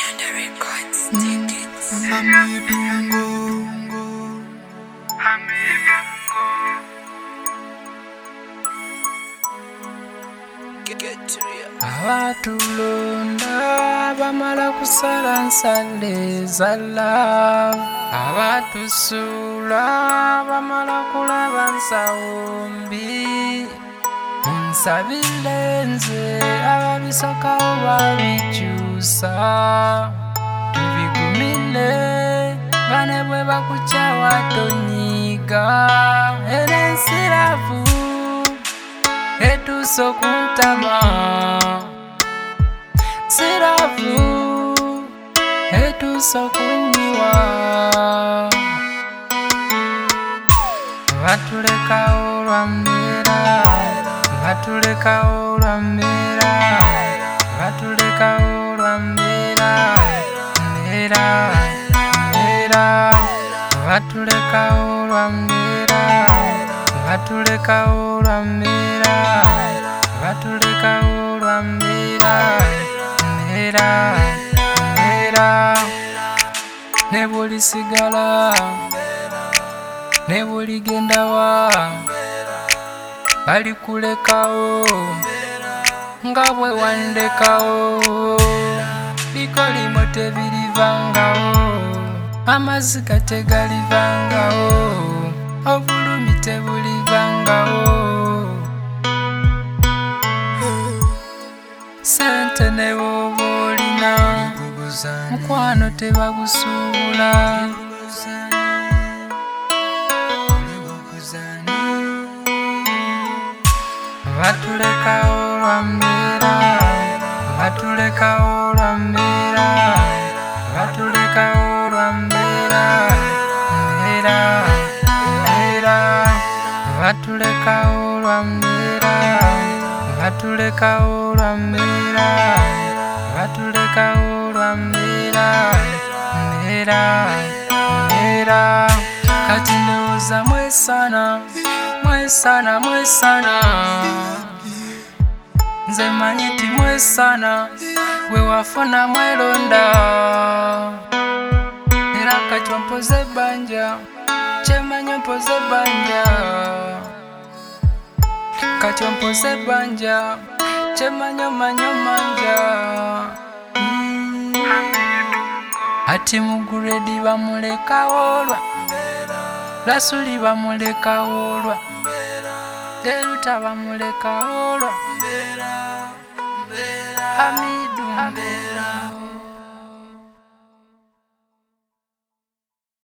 Panda Records, take it. Get to real. Abatulonda bamala kusala nsale za love. Abatusula bamala kulaba nsawo mbi. Nsabire nze ababisokawo babikyusa. Tubigumire bane bwe bakukyawa tonyiga. Era ensiravu etuuse okuntama. Nsiravu etuuse okunyiwa. Batulekawo lwa mbeera, batulekawo lwa mbeera, batulekawo lwa mbeera, mbeera, mbeera. Batulekawo lwa mbeera, batulekawo lwa mbeera, batulekawo lwa mbeera, mbeera, mbeera. Ne bw'olisigala ne bw'oligenda wa balikulekawo nga bwe wandekawo. Bikolimo tebirivangawo, amaziga tegalivangawo, obulumi tebulivangawo. Sente ne bw'oba olina mukwano tebagusuubula. Batulekawo lwa mbeera, batulekawo lwa mbeera, batulekawo lwa mbeera, mbeera, mbeera. Batulekawo lwa mbeera, batulekawo lwa mbeera, batulekawo lwa mbeera, mbeera, mbeera. Kati ndowooza mwesana, mwesana, mwesana. Nze manyi nti mwesana gwe wafuna mwelonda. Era kati ompoze ebbanja, kyemanyi ompoze ebbanja. Kati ompoze ebbanja, kyemanyi omanyi omanja. Ati mu grade bamulekawo lwa Rasuli bamulekawo lwa Deruta bamulekawo lwa Hamidu.